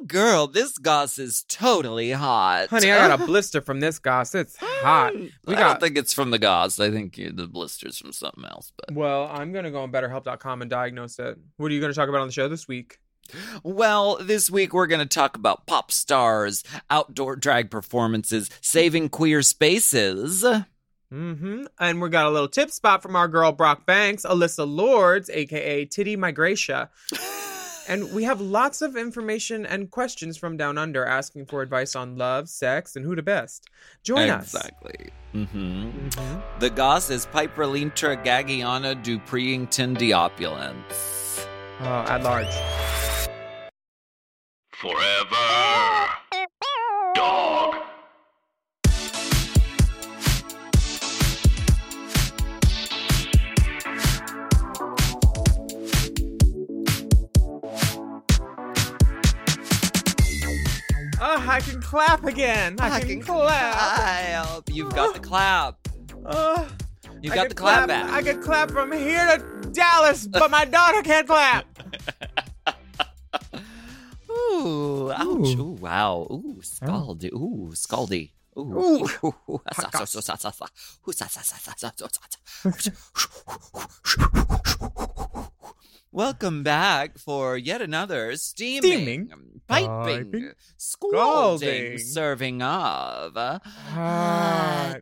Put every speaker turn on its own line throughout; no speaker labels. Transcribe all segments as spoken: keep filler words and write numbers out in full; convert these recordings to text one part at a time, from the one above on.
girl, this goss is totally hot.
Honey, I got a blister from this goss. It's hot.
We I got... don't think it's from the goss. I think the blister's from something else. But
Well, I'm going to go on better help dot com and diagnose it. What are you going to talk about on the show this week?
Well, this week we're going to talk about pop stars, outdoor drag performances, saving queer spaces.
Mm-hmm. And we got a little tip spot from our girl Brock Banks, Alyssa Lords, a k a. Titty Migratia. And we have lots of information and questions from Down Under asking for advice on love, sex, and who the best. Join
exactly.
us.
Exactly. Mm-hmm. Mm-hmm. The goss is Piperlintra Gagiana Dupreington Diopulence.
Uh, at large.
Forever. Dog.
Oh, I can clap again. I, I can, can clap.
clap. You've got the clap.
Uh,
You've
I
got the clap,
clap
back.
I can clap from here to Dallas, but my daughter can't clap.
Ooh, ouch. Ooh, wow. Ooh, scaldy. Ooh, scaldy. Ooh. Ooh. Welcome back for yet another steaming,
steaming
piping, piping, scalding serving of hot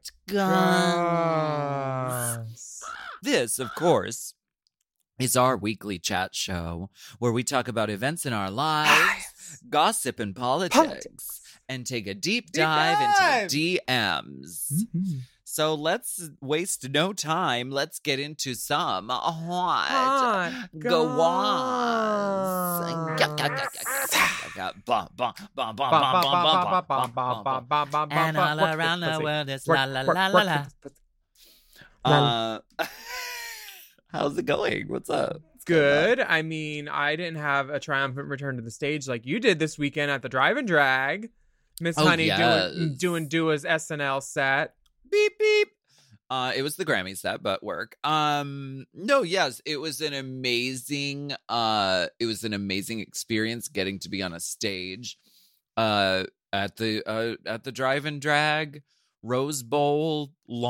guns. This, of course, is our weekly chat show where we talk about events in our lives, gossip and politics, politics, and take a deep dive, deep dive. into D Ms. Mm-hmm. So let's waste no time. Let's get into some hot, hot go on. And all around the world is la la la la la. Uh, how's it going? What's up? What's
Good. I mean, I didn't have a triumphant return to the stage like you did this weekend at the Drive and Drag. Miss
oh,
Honey
yes.
doing doing Dua's S N L set.
Beep beep. Uh, it was the Grammys that, but work. Um, no, yes, it was an amazing. Uh, it was an amazing experience getting to be on a stage, uh, at the uh, at the Drive and Drag Rose Bowl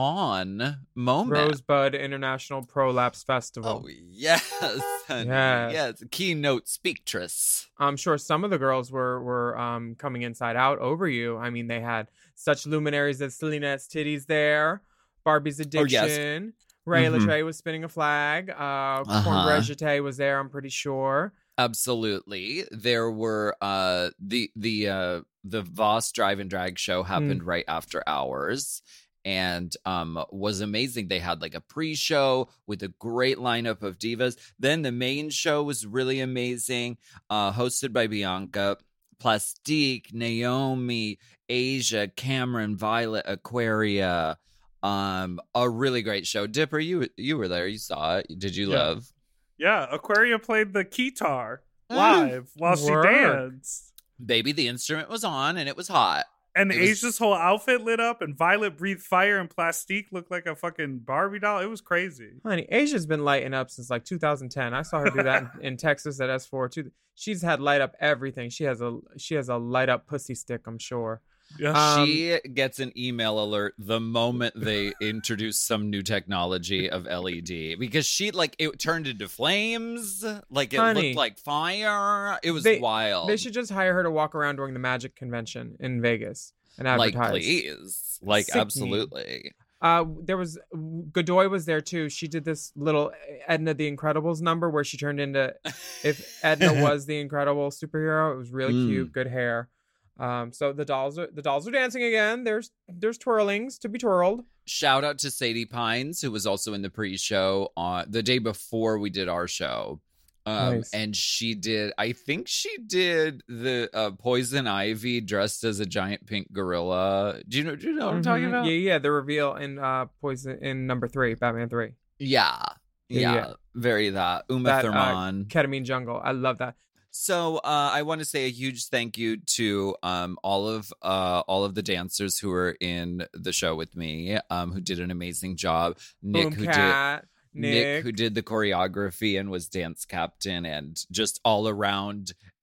lawn moment.
Rosebud International Prolapse Festival.
Oh yes, honey.
yes,
yes. Keynote speakeress.
I'm sure some of the girls were were um coming inside out over you. I mean, they had such luminaries as Selena's Titties there. Barbie's Addiction. Oh, yes. Ray mm-hmm. Latre was spinning a flag. Uh, uh-huh. Cornbread Jeté was there, I'm pretty sure.
Absolutely. There were uh, the the uh, the Voss Drive and Drag show happened mm. right after hours and um, was amazing. They had like a pre-show with a great lineup of divas. Then the main show was really amazing, uh, hosted by Bianca, Plastique, Naomi, Asia, Cameron, Violet, Aquaria. Um, a really great show. Dipper, you you were there. You saw it. Did you
yeah.
love?
Yeah, Aquaria played the keytar live mm. while she
Word.
danced.
Baby, the instrument was on and it was hot.
And
it
Asia's
was...
whole outfit lit up, and Violet breathed fire, and Plastique looked like a fucking Barbie doll. It was crazy.
Honey, Asia's been lighting up since like two thousand ten. I saw her do that in, in Texas at S four too. She's had light up everything. She has a she has a light up pussy stick, I'm sure.
Yeah.
Um, she gets an email alert the moment they introduce some new technology of L E D because she like it turned into flames, like it
honey,
looked like fire. It was
they,
wild.
They should just hire her to walk around during the Magic Convention in Vegas and advertise.
Like, please, like, Sick absolutely.
Uh, there was Godoy was there too. She did this little Edna the Incredibles number where she turned into if Edna was the incredible superhero. It was really mm. cute, good hair. Um, so the dolls are the dolls are dancing again. There's there's twirlings to be twirled.
Shout out to Sadie Pines, who was also in the pre-show on the day before we did our show. Um, nice. And she did, I think she did the uh, Poison Ivy dressed as a giant pink gorilla. Do you know? Do you know what mm-hmm. I'm talking about?
Yeah, yeah. The reveal in uh, Poison in number three, Batman three.
Yeah, yeah, yeah. Very that Uma
that,
Thurman,
uh, Ketamine Jungle. I love that.
So uh, I want to say a huge thank you to um, all of uh, all of the dancers who were in the show with me, um, who did an amazing job. Nick,
Boom
who
Cat,
did Nick. Nick, who did the choreography and was dance captain, and just all around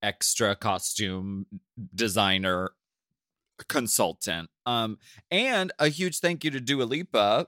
extra costume designer consultant. Um, and a huge thank you to Dua Lipa,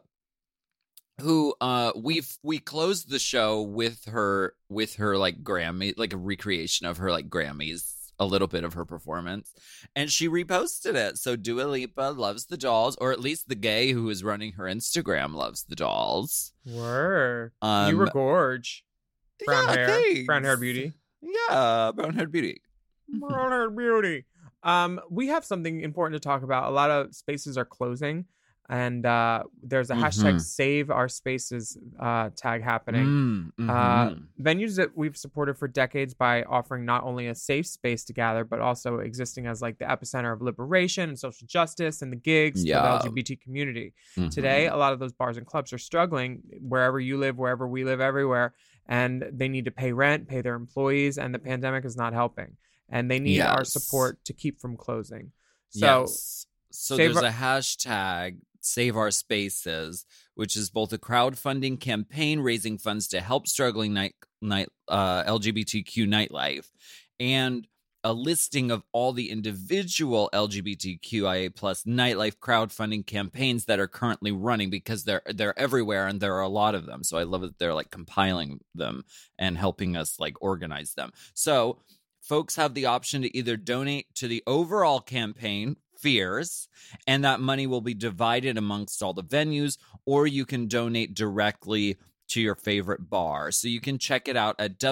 who uh we've we closed the show with her with her like Grammy, like a recreation of her like Grammys, a little bit of her performance, and she reposted it. So Dua Lipa loves the dolls, or at least the gay who is running her Instagram loves the dolls.
Word.
Um,
you were gorge. Brown
yeah,
hair.
thanks.
Brown hair beauty.
Yeah, brown haired beauty.
Brown hair beauty. Um, we have something important to talk about. A lot of spaces are closing, and uh, there's a
Mhm.
hashtag Save Our Spaces uh, tag happening.
Mm,
Uh,
mhm.
venues that we've supported for decades by offering not only a safe space to gather, but also existing as like the epicenter of liberation and social justice and the gigs
Yeah.
for the L G B T community.
Mhm.
Today, a lot of those bars and clubs are struggling wherever you live, wherever we live, everywhere, and they need to pay rent, pay their employees, and the pandemic is not helping. And they need our
Yes.
support to keep from closing. So
yes. So
save
there's
our-
a hashtag Save Our Spaces, which is both a crowdfunding campaign raising funds to help struggling night night uh, L G B T Q nightlife, and a listing of all the individual L G B T Q I A plus nightlife crowdfunding campaigns that are currently running, because they're they're everywhere and there are a lot of them. So I love that they're like compiling them and helping us like organize them. So folks have the option to either donate to the overall campaign, Fears, and that money will be divided amongst all the venues, or you can donate directly to your favorite bar. So you can check it out at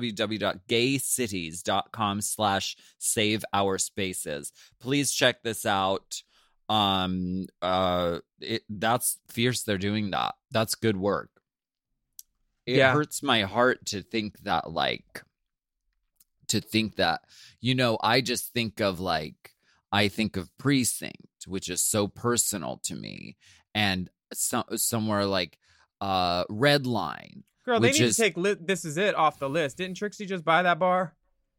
www.gaycities.com slash save our spaces. Please check this out. Um, uh, it, that's fierce. They're doing that. That's good work. It
Yeah.
hurts my heart to think that, like, to think that, you know, I just think of like, I think of Precinct, which is so personal to me, and so, somewhere like uh, Red Line.
girl, they
which
need
is-
to take li- This Is It off the list. Didn't Trixie just buy that bar?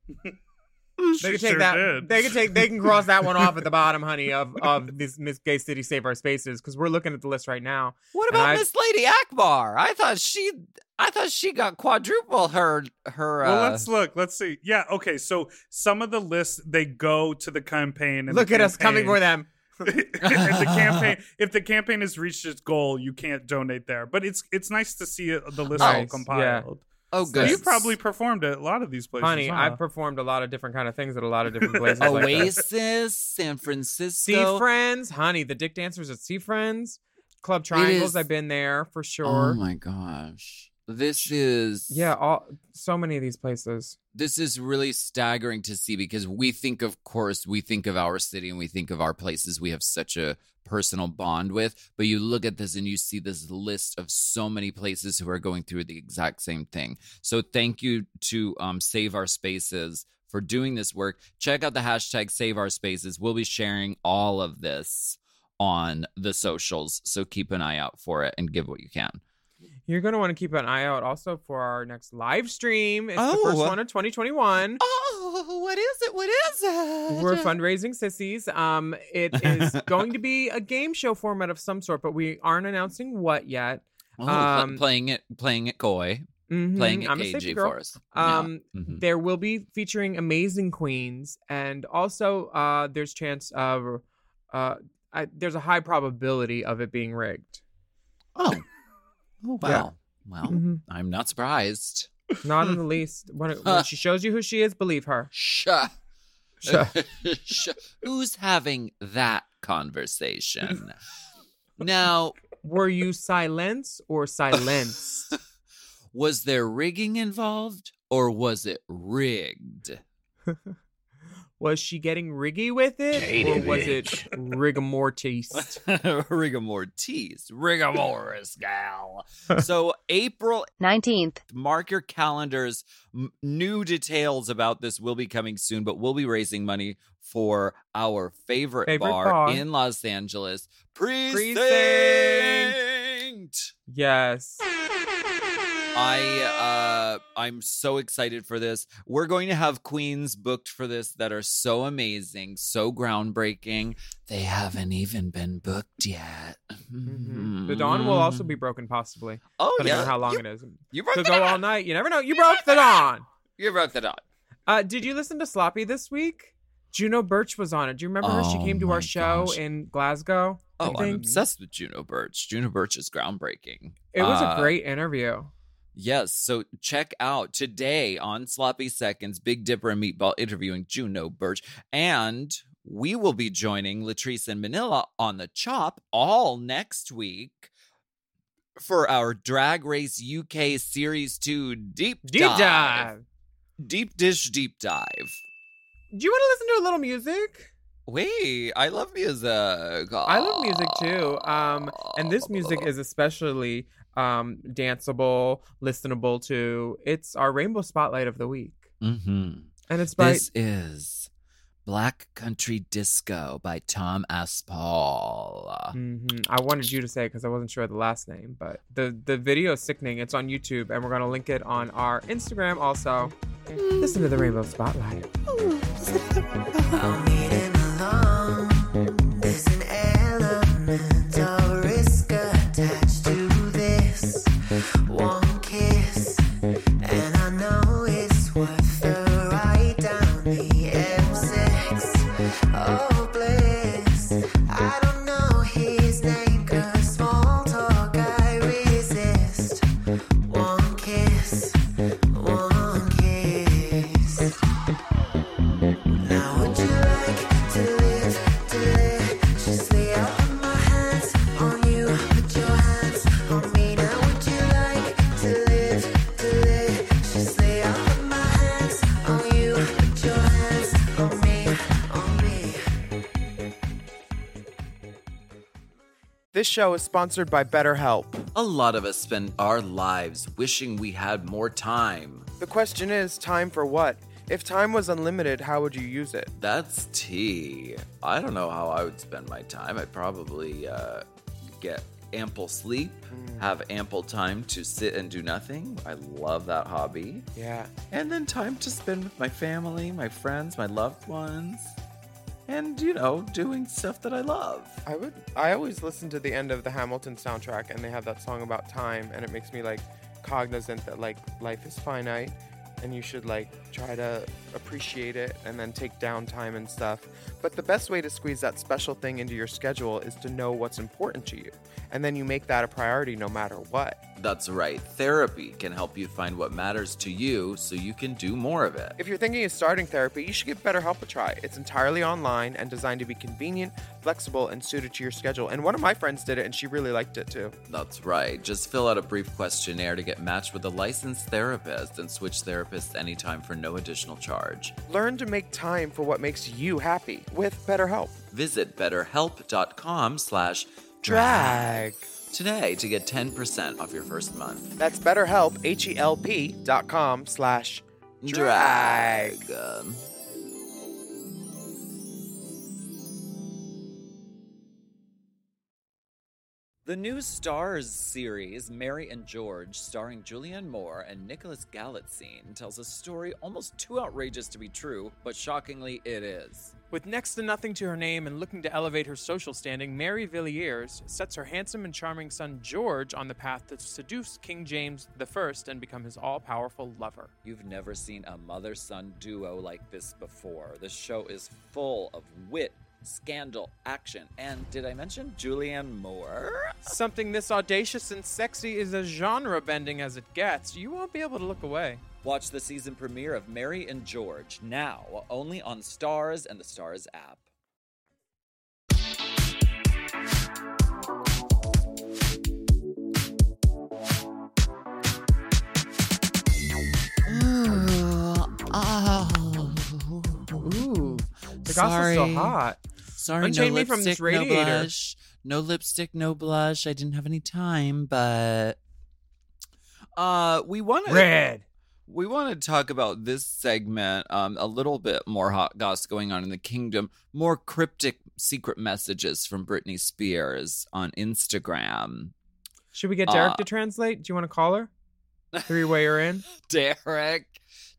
They
She
can take
sure
that.
did.
They can take. They can cross that one off at the bottom, honey, of of this Miss Gay City Save Our Spaces, because we're looking at the list right now.
What
And
about
I-
Miss Lady Akbar? I thought she, I thought she got quadruple her her.
Well,
uh,
let's look. Let's see. Yeah, okay. So some of the lists, they go to the campaign. And
Look
the
at us coming
campaign-
for them.
and the campaign, if the campaign has reached its goal, you can't donate there. But it's it's nice to see it, the list all
Nice,
compiled.
oh,
So
good.
you probably performed at a lot of these places,
Honey,
huh?
I've performed a lot of different kind of things at a lot of different places. like that.
Oasis, San
Sea
Francisco.
Friends, honey, the Dick Dancers at Sea Friends, Club Triangles.
is-
I've been there for
Oh
sure.
my gosh, this is
Yeah, all so many of these places.
this is really staggering to see, because we think, of course, we think of our city and we think of our places we have such a personal bond with, but you look at this and you see this list of so many places who are going through the exact same thing. So thank you to um, Save Our Spaces for doing this work. Check out the hashtag Save Our Spaces. We'll be sharing all of this on the socials, so keep an eye out for it and give what you can.
You're going to want to keep an eye out also for our next live stream. It's the
Oh.
first one of twenty twenty-one.
Oh, what is it? What is it?
We're fundraising sissies. Um, it is going to be a game show format of some sort, but we aren't announcing what yet.
Oh, pl-
Um,
playing it, playing it coy,
Mhm,
playing it
I'm a safety
cagey
girl.
for us.
Um,
Yeah. Mhm.
There will be featuring amazing queens, and also uh, there's chance of uh, I, there's a high probability of it being rigged.
Oh, oh wow.
Yeah.
Well,
Mhm.
I'm not surprised.
Not in the least. When, it, when she shows you who she is, believe her.
Shuh.
Sure.
Shuh. Who's having that conversation? Now,
Were you silence or silenced?
was there rigging involved, or was it rigged?
Was she getting riggy with it,
Shady
or was
bitch.
it rigamortis?
rigor mortis, rigor mortis, gal. So April
nineteenth.
mark your calendars. M- new details about this will be coming soon, but we'll be raising money for our favorite,
Favorite
bar,
bar.
in Los Angeles, Precinct.
Precinct. Yes.
I uh I'm so excited for this. We're going to have queens booked for this that are so amazing, so groundbreaking. They haven't even been booked yet.
Mhm. The dawn will also be broken, possibly,
Oh
depending
yeah,
on how long
you,
it is.
you broke
Could
the
go
dawn.
all night. You never know. You broke the dawn.
You broke the dawn.
Uh, did you listen to Sloppy this week? Juno Birch was on it. Do you remember her? She
Oh
came to
my
our show
gosh.
in Glasgow. I
Oh, I'm
think.
obsessed with Juno Birch. Juno Birch is groundbreaking.
It was
Uh,
a great interview.
Yes, so check out today on Sloppy Seconds, Big Dipper and Meatball interviewing Juno Birch. And we will be joining Latrice and Manila on the Chop all next week for our Drag Race U K Series two Deep Dive.
Deep dive.
Deep Dish Deep Dive.
Do you want to listen to a little music?
Wait, I love music.
I love music too. Um, and this music is especially um danceable, listenable to. It's our Rainbow Spotlight of the week,
Mm-hmm.
and it's by
This is Black Country Disco by Tom Aspal.
Mhm. I wanted you to say because I wasn't sure of the last name, but the the video is sickening. It's on YouTube, and we're gonna link it on our Instagram also. Listen to the Rainbow Spotlight.
I'm eating along. There's an element of risk attached to this one kiss, and I know it's worth the ride down the M six. Oh, bliss. I don't know his name, 'cause small talk I resist. One kiss, one kiss. Now would you like to live deliciously? I'll put my hands on you, put your hands on me. Now would you like to live deliciously? I'll put my hands on you, put your hands on me, on me.
This show is sponsored by BetterHelp.
A lot of us spend our lives wishing we had more time.
The question is, time for what? If time was unlimited, how would you use it?
That's tea. I don't know how I would spend my time. I'd probably uh, get ample sleep, have ample time to sit and do nothing. I love that hobby.
Yeah.
And then time to spend with my family, my friends, my loved ones. And, you know, doing stuff that I love.
I would I always listen to the end of the Hamilton soundtrack, and they have that song about time, and it makes me like cognizant that like life is finite and you should like try to appreciate it and then take downtime and stuff. But the best way to squeeze that special thing into your schedule is to know what's important to you, and then you make that a priority no matter what.
That's right. Therapy can help you find what matters to you so you can do more of it.
If you're thinking of starting therapy, you should give BetterHelp a try. It's entirely online and designed to be convenient, flexible, and suited to your schedule. And one of my friends did it, and she really liked it too.
That's right. Just fill out a brief questionnaire to get matched with a licensed therapist and switch therapists anytime for no additional charge.
Learn to make time for what makes you happy with BetterHelp.
Visit betterhelp.com slash
Drag.
today to get ten percent off your first month.
That's BetterHelp, H-E-L-P dot com slash drag.
Um, The new Stars series, Mary and George, starring Julianne Moore and Nicholas Galitzine, tells a story almost too outrageous to be true, but shockingly it is.
With next to nothing to her name and looking to elevate her social standing, Mary Villiers sets her handsome and charming son George on the path to seduce King James the First and become his all-powerful lover.
You've never seen a mother-son duo like this before. The show is full of wit, scandal, action, and did I mention Julianne Moore?
Something this audacious and sexy is as genre-bending as it gets. You won't be able to look away.
Watch the season premiere of Mary and George now, only on Stars and the Stars app.
Ooh, the gospel's
Sorry.
so hot.
Sorry,
Unchain
no
me from this
lipstick, no
radiator.
blush. No lipstick, no blush. I didn't have any time, but uh, we want to
Red.
we want to talk about this segment um a little bit more hot goss going on in the kingdom, more cryptic secret messages from Britney Spears on Instagram.
Should we get Derek
Uh,
to translate? Do you want to call her? Three-way her in?
Derek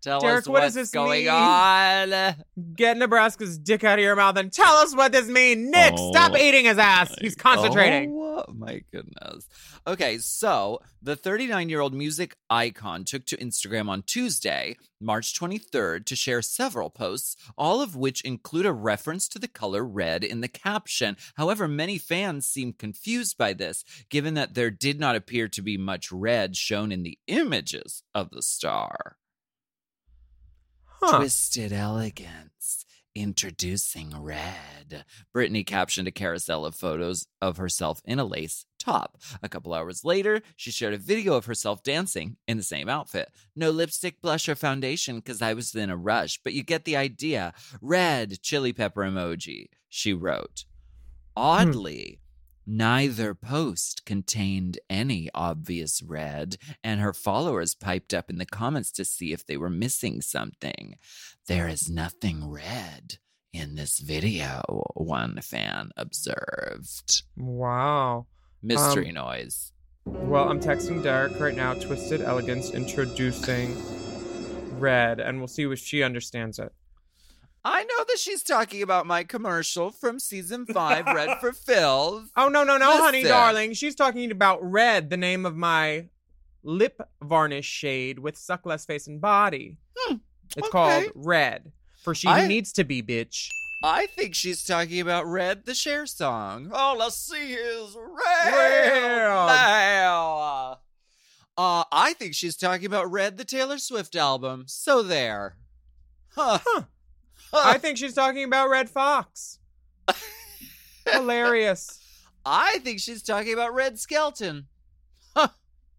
Tell
Derek,
us
what
what's
does this
going
mean?
on.
Get Nebraska's dick out of your mouth and tell us what this means. Nick,
Oh,
stop eating his ass. He's concentrating.
Oh, my goodness. Okay, so the thirty-nine-year-old music icon took to Instagram on Tuesday, March twenty-third, to share several posts, all of which include a reference to the color red in the caption. However, many fans seem confused by this, given that there did not appear to be much red shown in the images of the star.
Huh.
Twisted elegance. Introducing red. Britney captioned a carousel of photos of herself in a lace top. A couple hours later, she shared a video of herself dancing in the same outfit. No lipstick, blush, or foundation because I was in a rush, but you get the idea. Red chili pepper emoji, she wrote. Oddly, neither post contained any obvious red, and her followers piped up in the comments to see if they were missing something. There is nothing red in this video, one fan observed.
Wow.
Mystery
Um,
noise.
Well, I'm texting Derek right now. Twisted elegance introducing red, and we'll see if she understands it.
I know that she's talking about my commercial from season five, Red for Phil.
Oh, no, no, no, honey,
Listen.
darling. She's talking about red, the name of my lip varnish shade with Suck Less Face and Body.
Hmm,
It's
okay.
called Red. For she
I-
who needs to be, bitch.
I think she's talking about Red, the Cher song. All I see is red
Red.
now. Uh, I think she's talking about Red, the Taylor Swift album. So there. Huh.
Huh.
Huh.
I think she's talking about Red Fox. Hilarious.
I think she's talking about Red Skelton. Huh.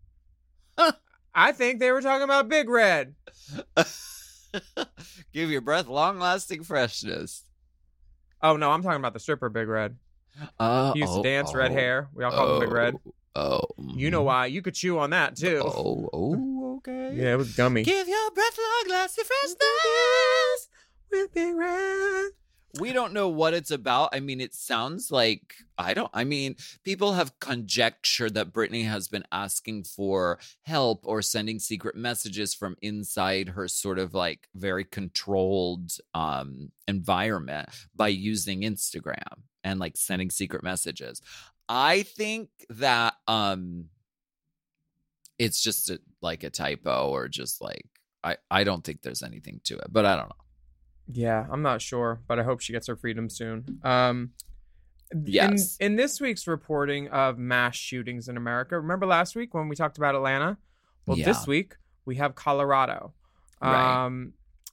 I think they were talking about Big Red.
Give your breath long-lasting freshness.
Oh, no, I'm talking about the stripper Big Red.
Uh,
He used to
oh,
dance, red
oh,
hair. We all call him Big Red.
Oh,
You know why. You could chew on that, too.
Oh, oh, okay.
Yeah, it was gummy.
Give your breath long-lasting freshness.
With Big Red.
We don't know what it's about. I mean, it sounds like, I don't, I mean, people have conjectured that Britney has been asking for help or sending secret messages from inside her sort of like very controlled um, environment by using Instagram and like sending secret messages. I think that um, it's just a, like a typo or just like, I, I don't think there's anything to it, but I don't know.
Yeah, I'm not sure, but I hope she gets her freedom soon. Um,
Yes.
In, in this week's reporting of mass shootings in America, remember last week when we talked about Atlanta? Well,
Yeah.
this week we have Colorado.
Right.
Um,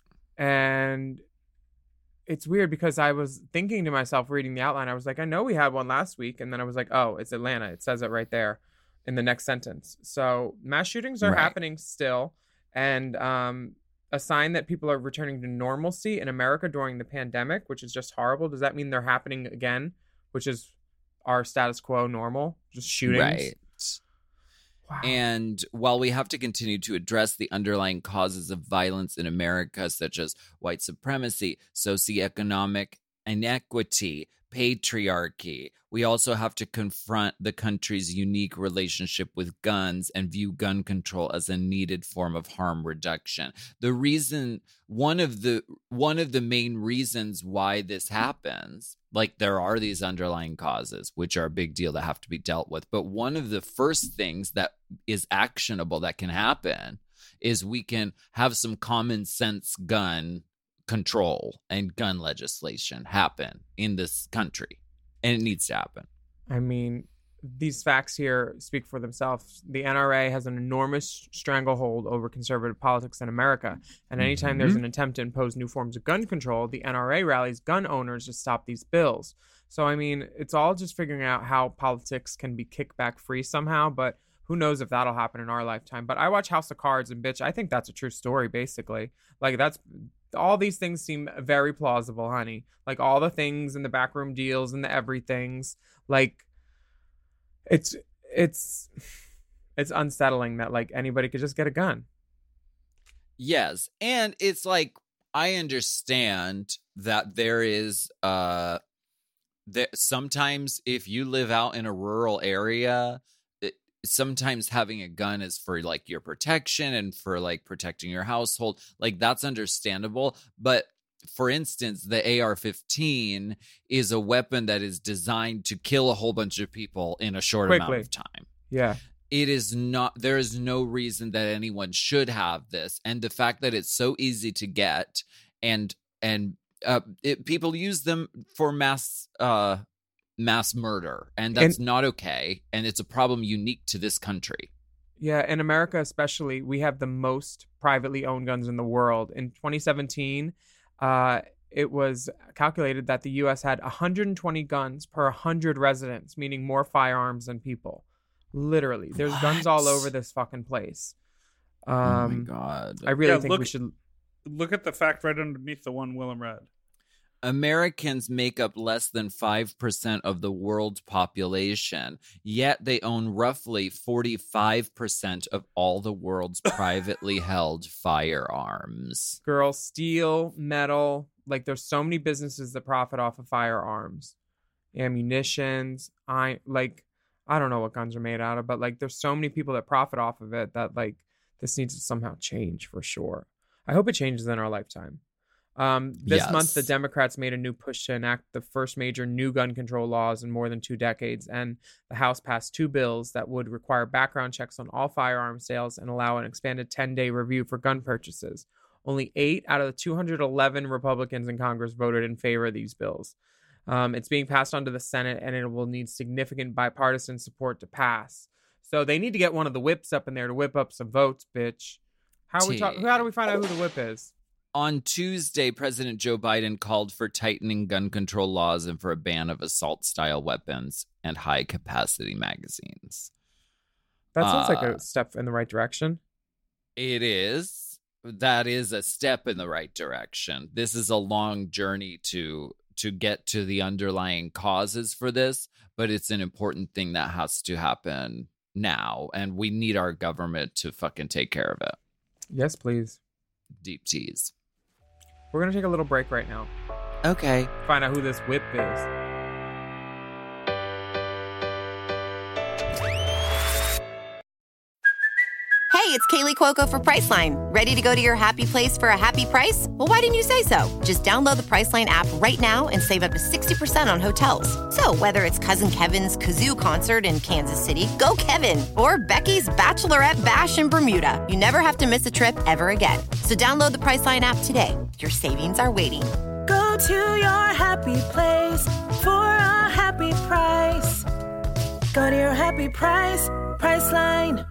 and it's weird because I was thinking to myself reading the outline, I was like, I know we had one last week. And then I was like, oh, it's Atlanta. It says it right there in the next sentence. So mass shootings are
Right.
happening still. And um, a sign that people are returning to normalcy in America during the pandemic, which is just horrible. Does that mean they're happening again, which is our status quo normal? Just shootings?
Right.
Wow.
And while we have to continue to address the underlying causes of violence in America, such as white supremacy, socioeconomic inequity, patriarchy, we also have to confront the country's unique relationship with guns and view gun control as a needed form of harm reduction. The reason, one of the one of the main reasons why this happens, like there are these underlying causes, which are a big deal that have to be dealt with. But one of the first things that is actionable that can happen is we can have some common sense gun control and gun legislation happen in this country. And it needs to happen.
I mean, these facts here speak for themselves. The N R A has an enormous stranglehold over conservative politics in America. And anytime
Mhm.
there's an attempt to impose new forms of gun control, the N R A rallies gun owners to stop these bills. So, I mean, it's all just figuring out how politics can be kickback free somehow. But who knows if that'll happen in our lifetime. But I watch House of Cards, and bitch, I think that's a true story, basically. Like, that's... all these things seem very plausible, honey. Like all the things and the backroom deals and the everythings. Like it's it's it's unsettling that like anybody could just get a gun.
Yes. And it's like, I understand that there is uh that sometimes if you live out in a rural area, it, sometimes having a gun is for like your protection and for like protecting your household. Like that's understandable. But for instance, the A R fifteen is a weapon that is designed to kill a whole bunch of people in a short
Quickly.
amount of time.
Yeah.
It is not, there is no reason that anyone should have this. And the fact that it's so easy to get and, and, uh, it, people use them for mass, uh, mass murder, and that's
And-
not okay. And it's a problem unique to this country.
Yeah, in America especially, we have the most privately owned guns in the world. In twenty seventeen, uh, it was calculated that the U S had one hundred twenty guns per one hundred residents, meaning more firearms than people. Literally, there's guns all
What?
over this fucking place. Um,
oh my God.
I really
Yeah,
think
look-
we should.
Look at the fact right underneath the one Willem read.
Americans make up less than five percent of the world's population, yet they own roughly forty-five percent of all the world's privately held firearms.
Girl, steel, metal. Like, there's so many businesses that profit off of firearms, ammunitions. I like, I don't know what guns are made out of, but like, there's so many people that profit off of it that like, this needs to somehow change for sure. I hope it changes in our lifetime. Um, this
Yes.
month, the Democrats made a new push to enact the first major new gun control laws in more than two decades, and the House passed two bills that would require background checks on all firearm sales and allow an expanded ten-day review for gun purchases. Only eight out of the two hundred eleven Republicans in Congress voted in favor of these bills. Um, it's being passed on to the Senate, and it will need significant bipartisan support to pass. So they need to get one of the whips up in there to whip up some votes, bitch. How are we talk- How do we find out who the whip is?
On Tuesday, President Joe Biden called for tightening gun control laws and for a ban of assault-style weapons and high-capacity magazines.
That sounds like
Uh,
a step in the right direction.
It is. That is a step in the right direction. This is a long journey to to get to the underlying causes for this, but it's an important thing that has to happen now, and we need our government to fucking take care of it.
Yes, please.
Deep tease.
We're going to take a little break right now.
Okay.
Find out who this whip is.
Hey, it's Kaylee Cuoco for Priceline. Ready to go to your happy place for a happy price? Well, why didn't you say so? Just download the Priceline app right now and save up to sixty percent on hotels. So whether it's Cousin Kevin's Kazoo Concert in Kansas City, go Kevin, or Becky's Bachelorette Bash in Bermuda, you never have to miss a trip ever again. So download the Priceline app today. Your savings are waiting.
Go to your happy place for a happy price. Go to your happy price, Priceline.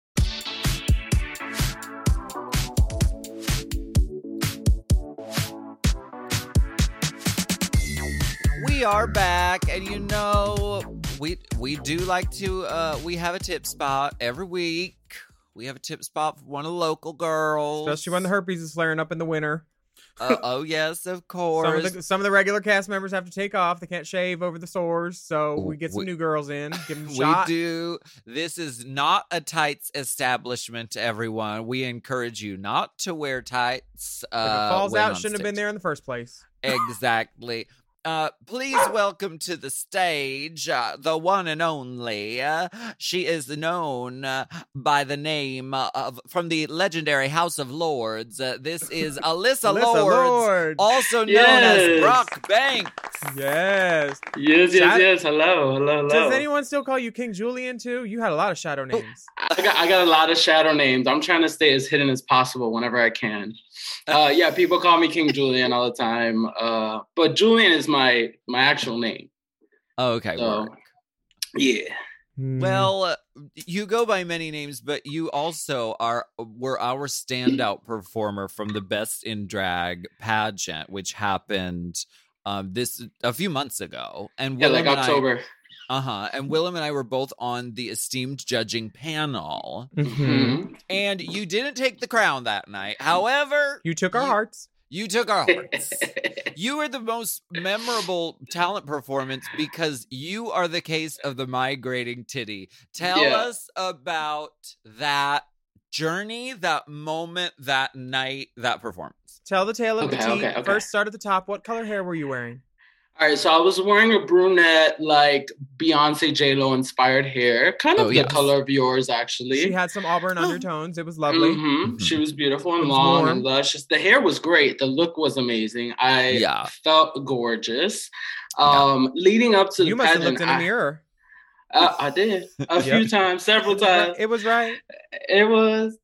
We are back, and you know, we we do like to, uh, we have a tip spot every week. We have a tip spot for one of the local girls.
Especially when the herpes is flaring up in the winter.
Uh, oh, yes, of
Some
course.
of, the, some of the regular cast members have to take off. They can't shave over the sores. So we get some
We-
new girls in. Give them a
We
shot.
do. This is not a tights establishment, everyone. We encourage you not to wear tights. Uh,
If it falls
when
out,
on
shouldn't have been
stage.
there in the first place.
Exactly. Uh, please welcome to the stage uh, the one and only. Uh, she is known uh, by the name uh, of from the legendary House of Lords. Uh, this is Alyssa,
Alyssa
Lords,
Lord.
also known
Yes.
as Brock Banks.
Yes.
Yes, yes,
Shout-
yes. Hello, hello, hello.
Does anyone still call you King Julian too? You had a lot of shadow names.
I got, I got a lot of shadow names. I'm trying to stay as hidden as possible whenever I can. Uh, yeah, people call me King Julian all the time. Uh, but Julian is my my actual name.
Oh, okay.
So-
work.
Yeah.
Hmm.
Well, uh, you go by many names, but you also are were our standout performer from the Best in Drag pageant, which happened um, this a few months ago. And
Yeah,
Willem
like
and I-
October.
Uh-huh. And Willem and I were both on the esteemed judging panel.
Mhm.
Mhm.
And you didn't take the crown that night. However,
You took our
you-
hearts.
you took our hearts. You were the most memorable talent performance because you are the case of the migrating titty. Tell
Yeah.
us about that journey, that moment, that night, that performance.
Tell the tale of
Okay,
the tea.
okay, okay.
First, start at the top. What color hair were you wearing?
All right, so I was wearing a brunette, like Beyonce J Lo inspired hair, kind of
Oh,
the
yes.
color of yours, actually.
She had some auburn undertones. It was lovely.
Mhm.
Mhm.
She was beautiful and
It was
long
warm.
and luscious. The hair was great. The look was amazing. I
Yeah.
felt gorgeous. Um, Leading up to
You
the
must have
pageant,
looked in a
I-
mirror.
Uh, I did a
Yep.
few times, several times.
It was right.
It was.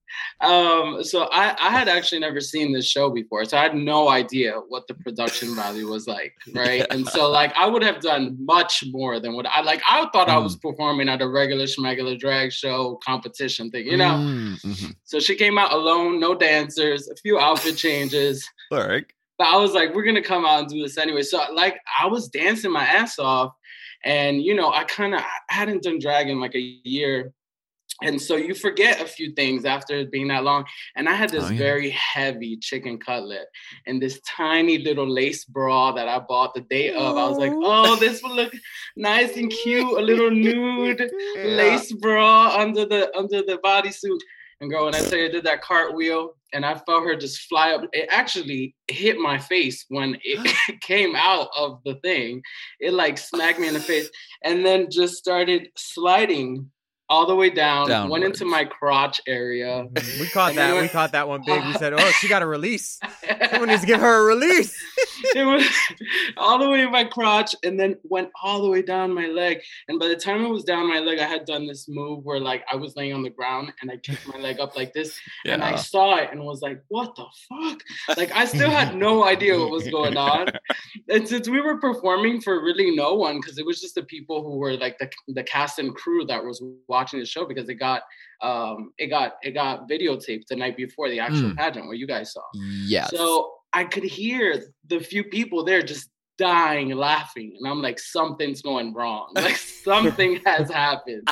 Um, so I, I had actually never seen this show before, so I had no idea what the production value was like, right? And so like I would have done much more than what I like. I thought I was performing at a regular schmegular drag show competition thing, you know.
Mm, mhm.
So she came out alone, no dancers, a few outfit changes.
All right.
But I was like, we're gonna come out and do this anyway. So like I was dancing my ass off. And, you know, I kind of hadn't done drag in like a year. And so you forget a few things after it being that long. And I had this
Oh, yeah.
very heavy chicken cutlet and this tiny little lace bra that I bought the day of. I was like, oh, this will look nice and cute. A little nude lace bra under the under the bodysuit. And girl, when I tell you I did that cartwheel and I felt her just fly up, it actually hit my face when it came out of the thing. It like smacked me in the face and then just started sliding all the way down,
Downwards.
went into my crotch area.
We caught
And then
that.
went-
We caught that one big. We said, "Oh, she got a release. Someone needs to give her a release."
It was all the way in my crotch and then went all the way down my leg. And by the time it was down my leg, I had done this move where like I was laying on the ground and I kicked my leg up like this. And I
Yeah.
saw it and was like, what the fuck? Like I still had no idea what was going on. And since we were performing for really no one, because it was just the people who were like the, the cast and crew that was watching the show because it got um it got it got videotaped the night before the actual
Mm.
pageant where you guys saw.
Yes.
So I could hear the few people there just dying laughing. And I'm like, something's going wrong. Like something has happened.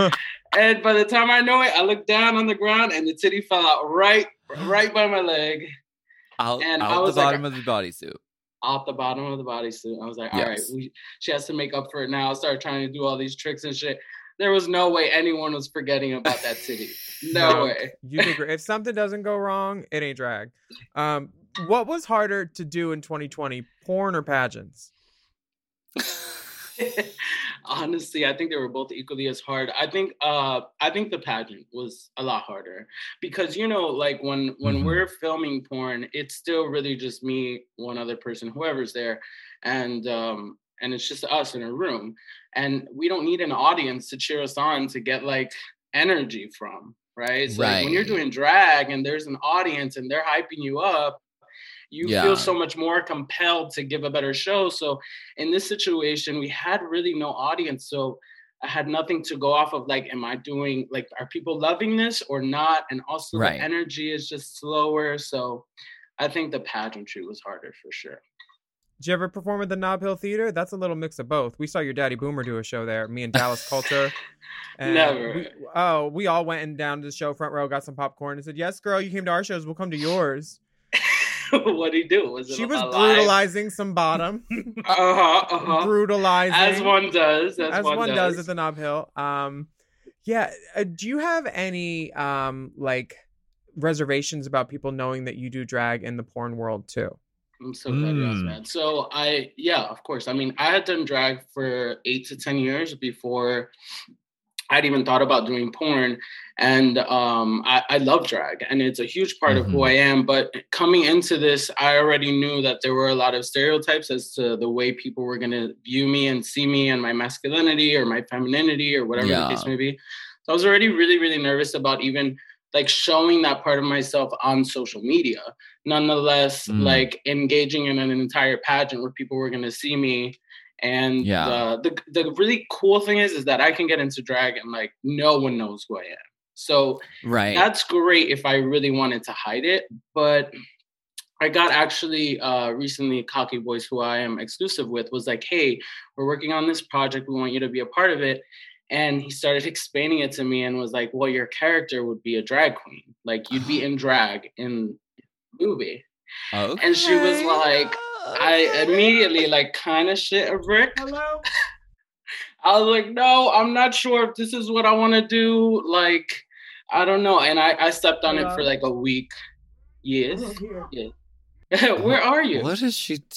And by the time I know it, I look down on the ground and the titty fell out right, right by my leg,
out
and I
out the
was like-
bottom of the bodysuit.
out the bottom of the bodysuit. I was like, all right,
Yes.
we, she has to make up for it now. I started trying to do all these tricks and shit. There was no way anyone was forgetting about that titty. No
No.
way.
You did great. If something doesn't go wrong, it ain't drag. Um, what was harder to do in twenty twenty, porn or pageants?
Honestly, I think they were both equally as hard. I think uh I think the pageant was a lot harder because you know, like when when
Mhm.
we're filming porn, it's still really just me, one other person, whoever's there, and um and it's just us in a room. And we don't need an audience to cheer us on to get like energy from, right? So like, when you're
Right.
doing drag and there's an audience and they're hyping you up, you
Yeah.
feel so much more compelled to give a better show. So in this situation, we had really no audience. So I had nothing to go off of. Like, am I doing, like, are people loving this or not? And also
Right.
the energy is just slower. So I think the pageantry was harder for sure.
Did you ever perform at the Nob Hill Theater? That's a little mix of both. We saw your daddy Boomer do a show there. Me and Dallas Culture. And
Never.
We, oh, we all went and down to the show front row, got some popcorn, and said, "Yes, girl, you came to our shows. We'll come to yours."
What did he do? Was it
She was
alive?
brutalizing some bottom.
Uh-huh, uh-huh.
brutalizing.
As one does. As,
as
one,
one
does.
does at the Nob Hill. Um, yeah. Uh, do you have any um like reservations about people knowing that you do drag in the porn world too?
I'm so glad you asked
Mm.
that. So I, yeah, of course. I mean, I had done drag for eight to ten years before I'd even thought about doing porn. And um, I, I love drag and it's a huge part of who
Mhm.
I am. But coming into this, I already knew that there were a lot of stereotypes as to the way people were going to view me and see me and my masculinity or my femininity or whatever
Yeah.
the case may be. So I was already really, really nervous about even like showing that part of myself on social media. Nonetheless,
Mm.
like engaging in an entire pageant where people were going to see me. And
Yeah.
the, the the really cool thing is, is that I can get into drag and like no one knows who I am. So
Right.
that's great if I really wanted to hide it. But I got actually uh, recently Cocky Voice, who I am exclusive with, was like, hey, we're working on this project. We want you to be a part of it. And he started explaining it to me and was like, well, your character would be a drag queen. Like you'd be in drag in the movie.
Okay.
And she was like, I immediately like kind of shit a brick.
Hello.
I was like, no, I'm not sure if this is what I want to do. Like, I don't know. And I, I stepped on it for like a week. Yes. Yeah. Where are you?
What is she? T-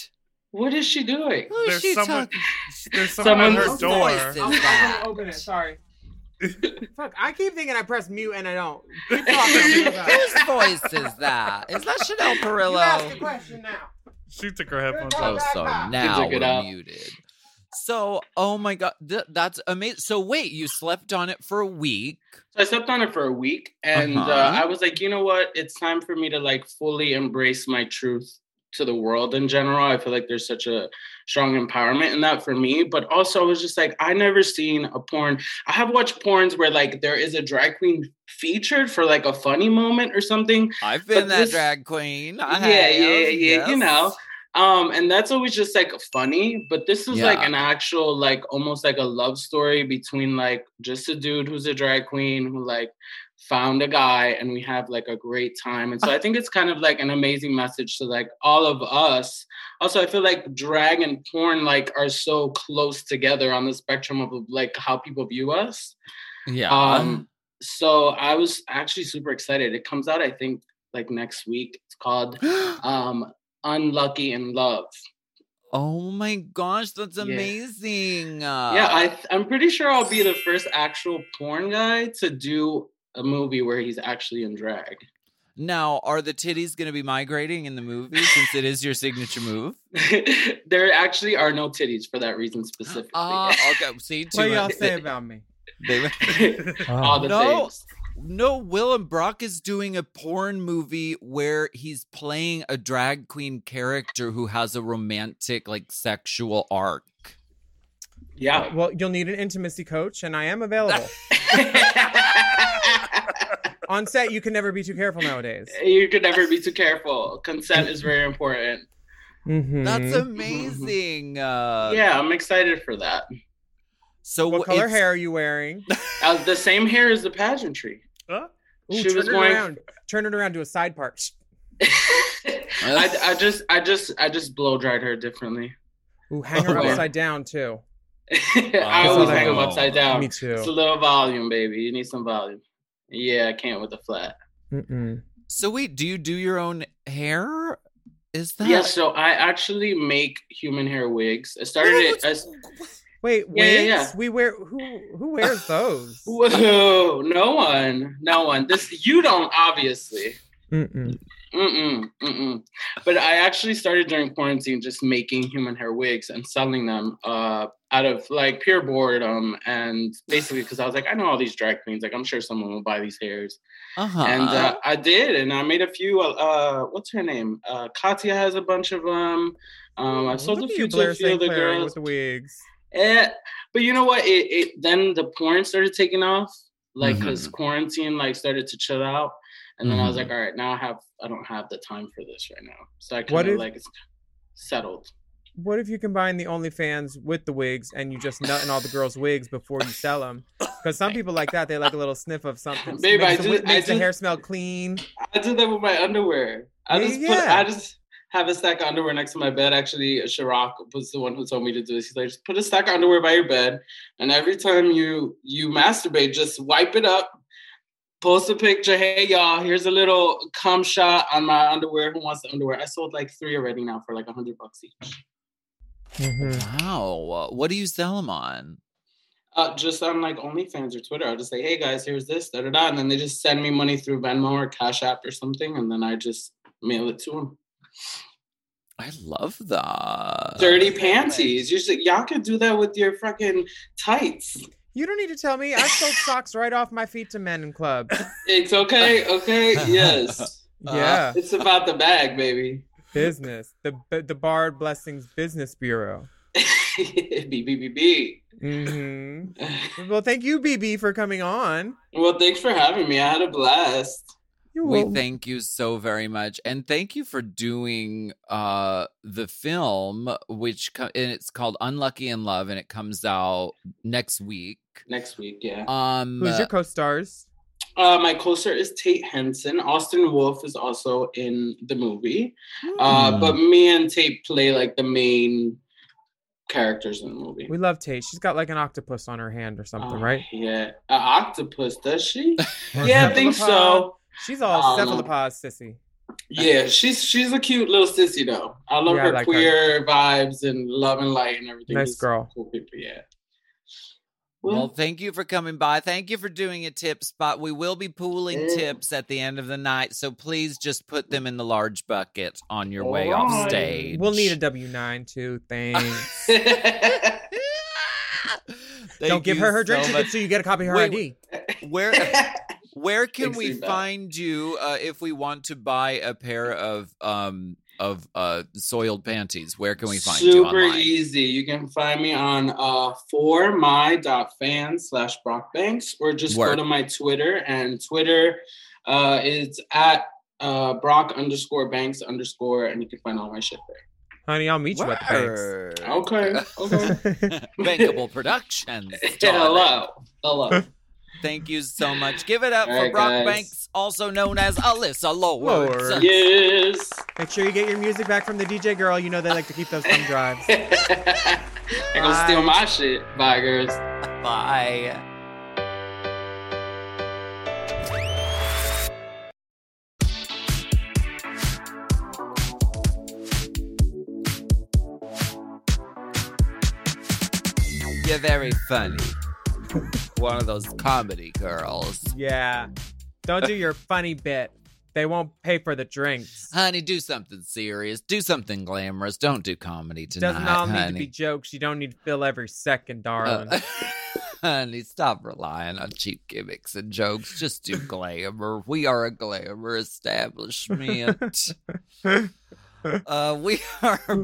What is she doing?
Who's
There's
she
someone.
talking?
There's someone at her
Someone's
door.
voice is
I'm, I'm
that?
gonna open it. Sorry. Fuck, I keep thinking I press mute and I don't. Keep talking. about it.
Whose voice is that? Is that Chanel
You ask the
Perillo?
question now.
She took her headphones
Oh,
off.
so
Back up.
now
Took it
we're
out.
muted. So, oh my god, th- that's amazing. So wait, you slept on it for a week.
So I slept on it for a week, and
Uh-huh.
uh, I was like, you know what? It's time for me to like fully embrace my truth to the world in general. I feel like there's such a strong empowerment in that for me. But also, I was just like, I never seen a porn. I have watched porns where like there is a drag queen featured for like a funny moment or something.
I've been
But
that
this-
drag queen. I
yeah, yeah, yeah,
have,
yeah, you
yes.
know. Um, and that's always just like funny, but this is like
Yeah.
an actual, like almost like a love story between like just a dude who's a drag queen who like found a guy, and we have like a great time. And so I think it's kind of like an amazing message to like all of us. Also, I feel like drag and porn like are so close together on the spectrum of like how people view us.
Yeah.
Um, so I was actually super excited. It comes out, I think, like next week. It's called um Unlucky in Love.
Oh my gosh, that's
Yeah.
amazing. Uh,
Yeah, I I'm pretty sure I'll be the first actual porn guy to do a movie where he's actually in drag.
Now, are the titties going to be migrating in the movie since it is your signature move?
There actually are no titties for that reason specifically.
Ah, okay. See, too
What y'all
much-
say about me?
they-
All the
No.
things.
No, Willem Brock is doing a porn movie where he's playing a drag queen character who has a romantic, like, sexual arc.
Yeah.
Well, you'll need an intimacy coach, and I am available. On set, you can never be too careful nowadays.
You could never be too careful. Consent is very important.
Mm-hmm.
That's amazing. Uh,
Yeah, I'm excited for that.
So
What
wh-
color
it's-
hair are you wearing?
Uh, the same hair as the pageantry.
Huh?
Ooh,
She
turn
was
it
going-
around. Turn it around to a side part.
I, I just I just I just blow dried her differently.
Ooh, hang her
Oh, yeah.
upside down too.
I always
Oh.
hang them upside down.
Me too.
It's a little volume, baby. You need some volume. Yeah, I can't with the flat.
Mm-mm.
So wait, do you do your own hair? Is that?
Yeah, so I actually make human hair wigs. I started it as
Wait,
Yeah,
wigs?
yeah, yeah.
We wear who? Who wears those?
whoa, no one, no one. This you don't obviously.
Mm-mm.
Mm-mm, mm-mm. But I actually started during quarantine just making human hair wigs and selling them uh, out of like pure boredom and basically because I was like, I know all these drag queens. Like, I'm sure someone will buy these hairs.
Uh-huh.
And uh, I did. And I made a few. Uh, what's her name? Uh, Katya has a bunch of them. Um, I sold
Look
a
at
few
you,
to
Blair
a few of
Saint
the
Clair
girls.
with the wigs.
Eh, but you know what? It, it then the porn started taking off, like because
Mhm.
quarantine like started to chill out, and then I was
Mhm.
like, all right, now I have I don't have the time for this right now, so I
What
kind of
if-
like it's settled.
What if you combine the OnlyFans with the wigs and you just nut in all the girls' wigs before you sell them? Because some people like that. They like a little sniff of something.
Babe,
makes
I
the,
do-
wi- makes
I
the
do-
hair smell clean.
I do that with my underwear. I
Yeah,
just put
yeah.
I just have a stack of underwear next to my bed. Actually, Chirac was the one who told me to do this. He's like, just put a stack of underwear by your bed, and every time you you masturbate, just wipe it up. Post a picture. Hey y'all, here's a little cum shot on my underwear. Who wants the underwear? I sold like three already now for like a hundred bucks each.
Mm-hmm.
Wow. What do you sell them on?
Uh, just on like OnlyFans or Twitter. I'll just say, hey guys, here's this, da da da, and then they just send me money through Venmo or Cash App or something, and then I just mail it to them.
I love that.
Dirty panties. You should, y'all could do that with your fucking tights.
You don't need to tell me. I sold socks right off my feet to men in clubs.
It's okay, okay, yes.
Yeah,
It's about the bag, baby.
business. The the Bard Blessings Business Bureau.
B B B B.
Mm-hmm. Well, thank you, B B, for coming on.
Well, thanks for having me. I had a blast.
You're
We
welcome.
thank you so very much, and thank you for doing uh the film, which co- and it's called Unlucky in Love, and it comes out next week.
Next week, yeah.
Um,
Who's your co-stars?
Uh, my co-star is Tate Henson. Austin Wolf is also in the movie. Uh,
Hmm.
but me and Tate play like the main characters in the movie.
We love Tate. She's got like an octopus on her hand or something,
Oh,
right?
Yeah. An octopus, does she?
Or
yeah, I think
cephalopod.
so.
She's all
I don't know.
cephalopod, sissy.
Yeah, she's she's a cute little sissy though. I love
Yeah, I
her
like her.
queer vibes and love and light and everything.
Nice
Just
girl.
Cool people, yeah.
Well, thank you for coming by. Thank you for doing a tip spot. We will be pooling
Yeah.
tips at the end of the night, so please just put them in the large bucket on your
All
way
right.
off stage.
We'll need a W nine too. Thanks.
Thank
Don't give
you
her her drink
so
ticket
much.
so you get a copy of her
Wait,
I D.
Where where can
Thanks,
we
Eva.
find you uh, if we want to buy a pair of um of uh soiled panties? Where can we find you
Super
online?
easy. You can find me on uh for my dot fan slash Brock Banks, or just
Work.
go to my Twitter, and Twitter uh is at uh Brock underscore Banks underscore, and you can find all my shit there.
Honey, I'll meet you at the banks.
Word.
Okay. Okay.
Bankable Productions. darling.
Hello. Hello.
Thank you so much. Give it up
All
for
right,
Brock
guys.
Banks, also known as Alyssa Lord.
Lord.
Yes.
Make sure you get your music back from the D J girl. You know they like to keep those thumb drives.
They're gonna steal my shit. Bye, girls.
Bye. You're very funny. One of those comedy girls.
Yeah. Don't do your funny bit. They won't pay for the drinks.
Honey, do something serious. Do something glamorous. Don't do comedy tonight,
Doesn't all need
honey.
to be jokes. You don't need to fill every second, darling.
Uh, honey, stop relying on cheap gimmicks and jokes. Just do glamour. We are a glamour establishment. uh, we are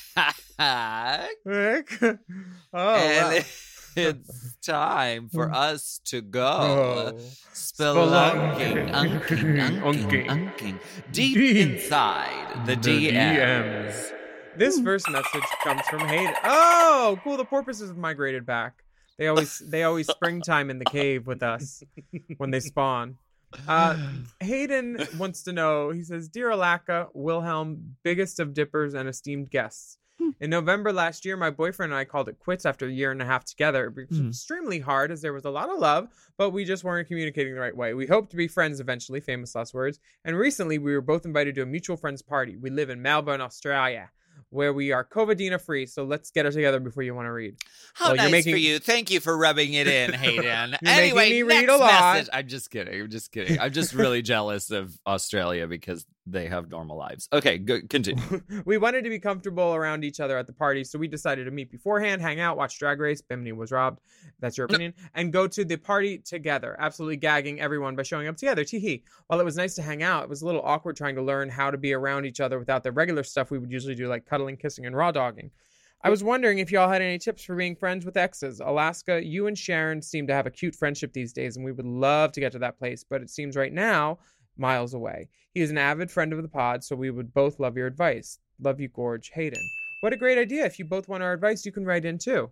back.
oh,
and
wow.
it's time for us to go.
Oh.
Spelunking, unking, unking,
Unking.
unking, deep
Deep
inside the,
The
D Ms.
D Ms. This first message comes from Hayden. Oh, cool! The porpoises have migrated back. They always they always springtime in the cave with us when they spawn. Uh, Hayden wants to know. He says, "Dear Alaka, Wilhelm, biggest of dippers and esteemed guests. In November last year, my boyfriend and I called it quits after a year and a half together. It was
Mm.
extremely hard as there was a lot of love, but we just weren't communicating the right way. We hope to be friends eventually," famous last words. "And recently, we were both invited to a mutual friends party. We live in Melbourne, Australia, where we are Covidina free. So let's get her together before you want to read."
How
Well, you're
nice
making-
for you. Thank you for rubbing it in, Hayden.
You're
anyway,
making me read
next
a lot.
message. I'm just kidding. I'm just kidding. I'm just really jealous of Australia because they have normal lives. Okay, go, continue.
We wanted to be comfortable around each other at the party, so we decided to meet beforehand, hang out, watch Drag Race. Bimini was robbed. That's your opinion. And go to the party together, absolutely gagging everyone by showing up together. Teehee. While it was nice to hang out, it was a little awkward trying to learn how to be around each other without the regular stuff we would usually do, like cuddling, kissing, and raw dogging. I was wondering if y'all had any tips for being friends with exes. Alaska, you and Sharon seem to have a cute friendship these days, and we would love to get to that place, but it seems right now miles away. He is an avid friend of the pod, so we would both love your advice. Love you, Gorge. Hayden. What a great idea. If you both want our advice, you can write in too.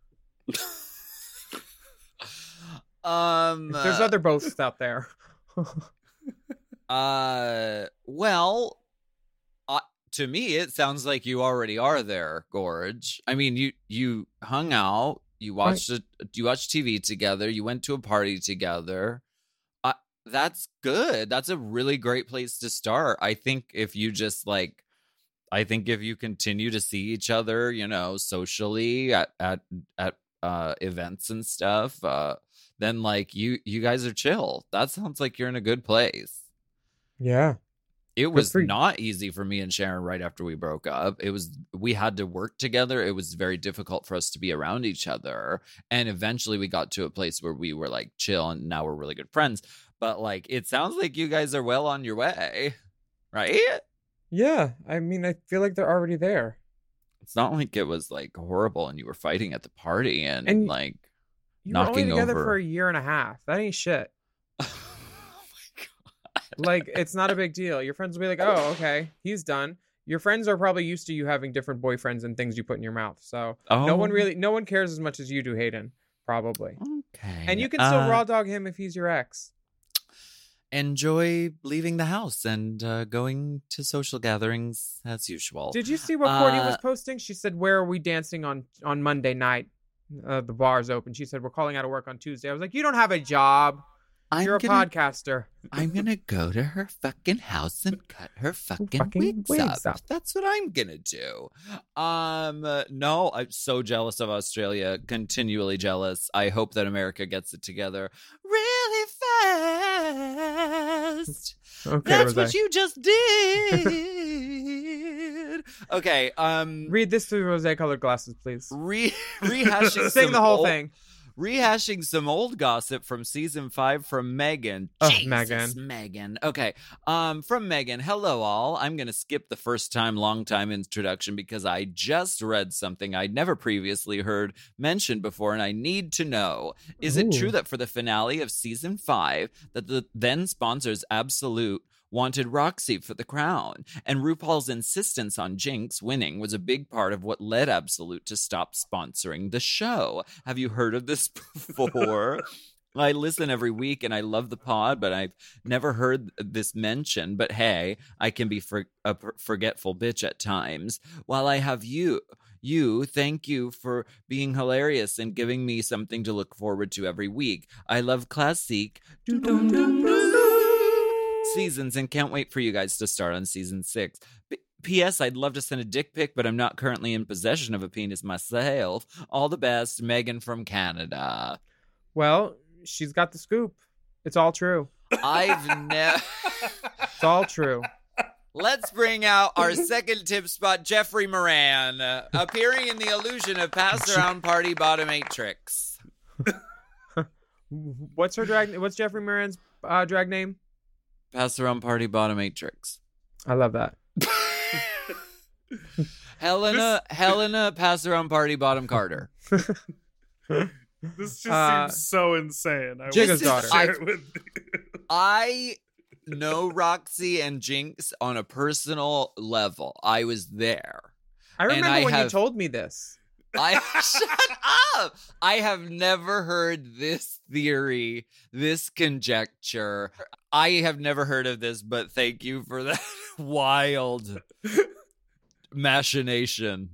um,
If there's
uh,
other boths out there.
uh, well, uh, to me, it sounds like you already are there, Gorge. I mean, you you hung out, you watched a, you watched T V together, you went to a party together. Uh, that's good. That's a really great place to start. I think if you just like, I think if you continue to see each other, you know, socially at at at uh, events and stuff, uh, then like you you guys are chill. That sounds like you're in a good place.
Yeah.
It was
for you.
not easy for me and Sharon right after we broke up. It was, we had to work together. It was very difficult for us to be around each other. And eventually we got to a place where we were like chill and now we're really good friends. But like, it sounds like you guys are well on your way, right?
Yeah. I mean, I feel like they're already there.
It's not like it was like horrible and you were fighting at the party and,
And
like
You were only
knocking
together
over.
for a year and a half. That ain't shit. Like, it's not a big deal. Your friends will be like, oh, okay, he's done. Your friends are probably used to you having different boyfriends and things you put in your mouth. So no one
Oh.
really, no one cares as much as you do, Hayden, probably.
Okay.
And you can still
Uh,
raw dog him if he's your ex.
enjoy leaving the house and uh, going to social gatherings as usual.
Did you see what Courtney was
Uh,
posting? She said, where are we dancing on, on Monday night? Uh, the bar's open. She said, we're calling out of work on Tuesday. I was like, you don't have a job.
I'm
You're a
gonna,
podcaster.
I'm gonna go to her fucking house and cut her fucking,
Fucking
wigs,
wigs
up.
up.
That's what I'm gonna do. Um, uh, no, I'm so jealous of Australia. Continually jealous. I hope that America gets it together really fast.
Okay,
That's
Rosé.
what you just did. Okay. Um,
Read this through rosé-colored glasses, please.
re- rehashing
Sing
some
the whole
old-
thing.
Rehashing some old gossip from season five from Megan.
Oh,
Jesus,
Megan.
Megan. Okay. Um, from Megan. Hello, all. I'm going to skip the first time, long time introduction because I just read something I'd never previously heard mentioned before, and I need to know. Is it
Ooh.
true that for the finale of season five, that the then sponsors Absolute wanted Roxy for the crown, and RuPaul's insistence on Jinx winning was a big part of what led Absolute to stop sponsoring the show? Have you heard of this before? I listen every week and I love the pod, but I've never heard this mentioned. But hey, I can be for- a forgetful bitch at times. While I have you, you, thank you for being hilarious and giving me something to look forward to every week. I love classique seasons and can't wait for you guys to start on season six. P- P.S. I'd love to send a dick pic, but I'm not currently in possession of a penis myself. All the best, Megan from Canada.
Well, she's got the scoop. It's all true.
I've never.
It's all true.
Let's bring out our second tip spot, Jeffrey Moran, uh, appearing in the illusion of Pass Around Party Bottomatrix.
What's her drag? What's Jeffrey Moran's uh, drag name?
Pass Around Party Bottomatrix.
I love that.
Helena, Helena, Pass Around Party Bottom Carter.
This just
Uh,
seems so insane. I
Jigga's
want to
daughter.
share it with you.
I know Roxy and Jinx on a personal level. I was there.
I remember
I
when you
have-
told me this.
I shut up. I have never heard this theory, this conjecture. I have never heard of this, but thank you for that wild machination.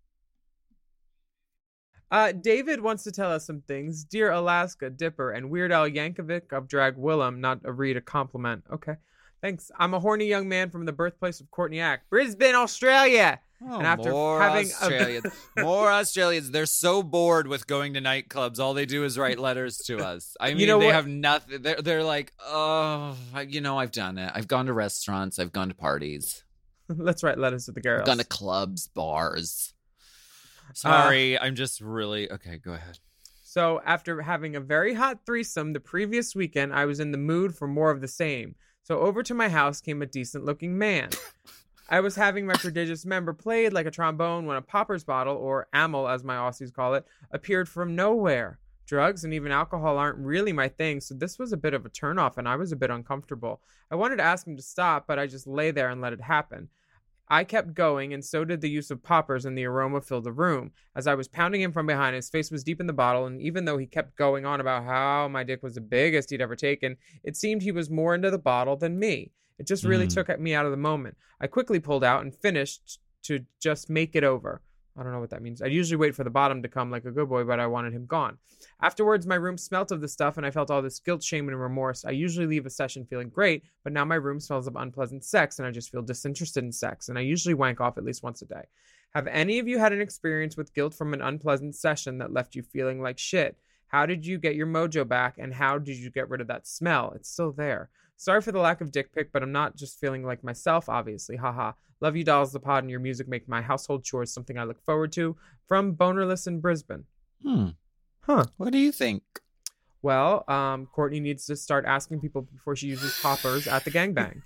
Uh, David wants to tell us some things. Dear Alaska, Dipper, and Weird Al Yankovic of Drag Willem, not a read, a compliment. Okay. Thanks. I'm a horny young man from the birthplace of Courtney Act, Brisbane, Australia.
Oh,
And after
more
having a-
Australians, more Australians. They're so bored with going to nightclubs. All they do is write letters to us. I mean,
know
they
what?
have nothing. They're, they're like, oh, I- you know, I've done it. I've gone to restaurants. I've gone to parties.
Let's write letters to the girls.
I've gone to clubs, bars.
Uh,
Sorry, I'm just really okay. Go ahead.
So after having a very hot threesome the previous weekend, I was in the mood for more of the same. So over to my house came a decent-looking man. I was having my prodigious member played like a trombone when a poppers bottle, or amyl as my Aussies call it, appeared from nowhere. Drugs and even alcohol aren't really my thing, so this was a bit of a turnoff and I was a bit uncomfortable. I wanted to ask him to stop, but I just lay there and let it happen. I kept going, and so did the use of poppers, and the aroma filled the room. As I was pounding him from behind, his face was deep in the bottle, and even though he kept going on about how my dick was the biggest he'd ever taken, it seemed he was more into the bottle than me. It just really
Mm.
took me out of the moment. I quickly pulled out and finished to just make it over. I don't know what that means. I usually wait for the bottom to come like a good boy, but I wanted him gone. Afterwards, my room smelt of the stuff, and I felt all this guilt, shame, and remorse. I usually leave a session feeling great, but now my room smells of unpleasant sex, and I just feel disinterested in sex, and I usually wank off at least once a day. Have any of you had an experience with guilt from an unpleasant session that left you feeling like shit? How did you get your mojo back, and how did you get rid of that smell? It's still there. Sorry for the lack of dick pic, but I'm not just feeling like myself, obviously. Haha. Love you, dolls, the pod, and your music make my household chores something I look forward to. From Bonerless in Brisbane.
Hmm.
Huh.
What do you think?
Well, um, Courtney needs to start asking people before she uses poppers at the gangbang.